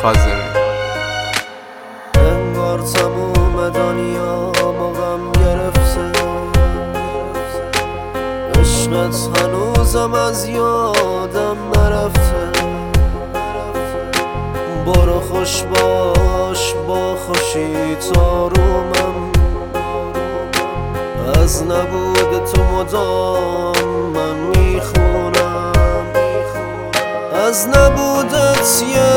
کاظمی. انگار تموم دنیا با غم گرفته، عشقت هنوزم از یادم نرفته. برو خوش باش با خوشی آرومم، از نبود تو مدام من میخونم، از نبودت یه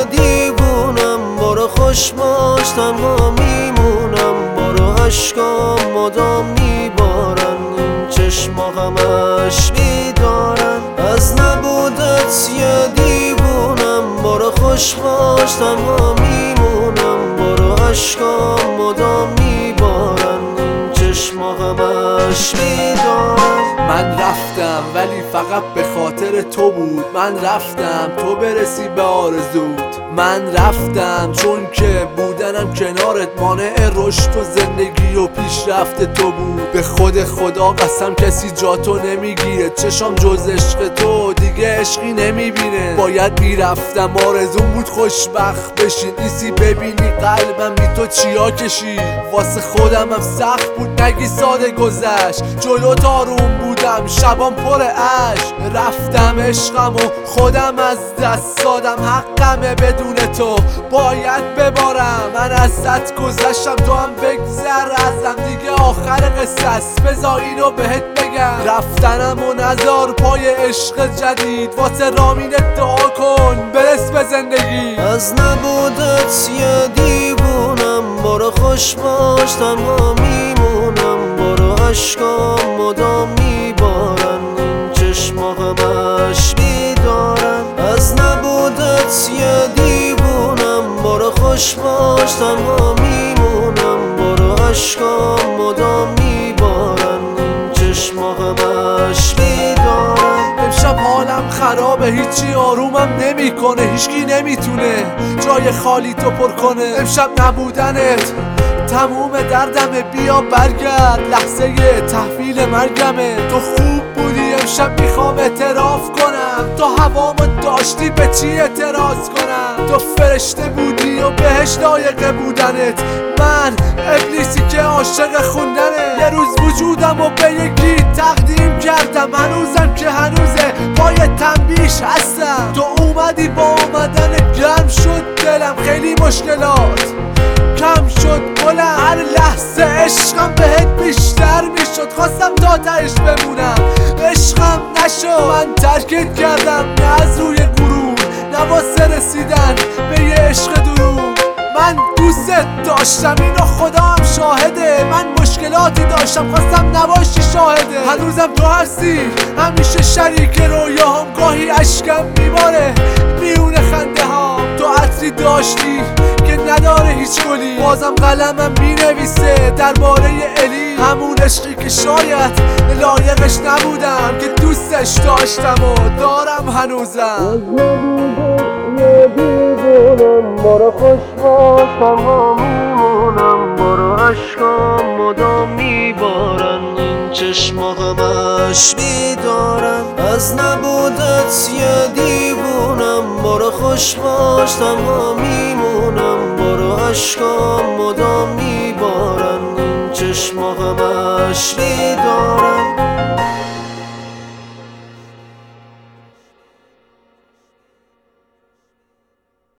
دیوونم. برو خوش باش تنها میمونم، برو عشقام مدام میبارن، این چشما غمش بیدارن، از نبودت یه دیوونم. برو خوش باش تنها میمونم، برو عشقام مدام میبارن، این چشما غمش بیدارن. من رفتم ولی فقط به خاطر تو بود، من رفتم تو برسی به آرزوت. من رفتم چون که بودنم کنارت مانع رشد و زندگی و پیشرفت تو بود. به خود خدا قسم کسی جا تو نمیگیره، چشام جز عشق تو دیگه عشقی نمیبینه. باید میرفتم آرزون بود خوشبخت بشی، نیستی ببینی قلبم بی تو چیا کشی. واسه خودم هم سخت بود نگی ساده گذشت، جلوت آروم بودم شبام پر عشق. رفتم عشقم و خودم از دست دادم، حقمه بدون تو باید ببارم. من ازت گذشتم تو هم بگذر ازم، دیگه آخر قصه است بذار اینو بهت بگم. رفتنم و نزار پای عشق جدید، واسه رامینت دعا کن برس به زندگی. از نبودت یه دیوونم، برو خوش باش تنها میمونم، برو عشقام مدام میبارن، این چشما غمش بیدارن، از نبودت یه دیوونم. برو خوش باش تنها میمونم، برو عشقام مدام میبارن، این چشما غمش بیدارن. امشب حالم خرابه هیچی آرومم نمیکنه، هیچکی نمیتونه جای خالی تو پر کنه. امشب نبودنت تموم دردمه، بیا برگرد لحظه تحویل مرگمه. تو خوب بودی امشب میخوام اعتراف کنم، تو هوامو داشتی به چی اعتراض کنم. تو فرشته بودی و بهش لایق بودنت، من ابلیسی که عاشق خوندنه. یه روز وجودم و به یکی تقدیم کردم، هنوزم که هنوزه پای تنبیش هستم. تو اومدی با اومدن گرم شد دلم، خیلی مشکلات کم شد بلند. هر لحظه عشقم بهت بیشتر میشد، خواستم تا تهش بمونم عشقم نشد. من ترکت کردم نه از روی غرور، نه واسه رسیدن به یه عشق دروغ. من دوست داشتم اینو خدا هم شاهده، من مشکلاتی داشتم خواستم نباشی شاهده. هنوزم تو هستی همیشه شریک رویاهم، گاهی اشکم میباره میونه خنده ها. تو عطری داشتی که نداره هیچ گلی، بازم قلمم مینویسه درباره الی. همون عشقی که شاید لایقش نبودم، که دوستش داشتم و دارم هنوزم. برو خوش باش تنها میمونم، برو عشقام مدام میبارن، این چشما غمش بیدارن، از نبودت یه دیوونم. برو خوش باش تنها میمونم، برو عشقام مدام میبارن، این چشما غمش بیدارن.